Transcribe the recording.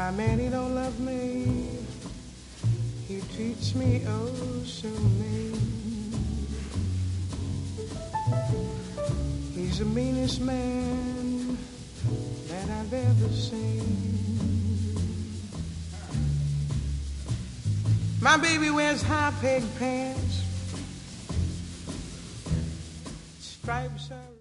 My man, he don't love me. He treats me oh so mean. He's the meanest man that I've ever seen. My baby wears high peg pants, stripes are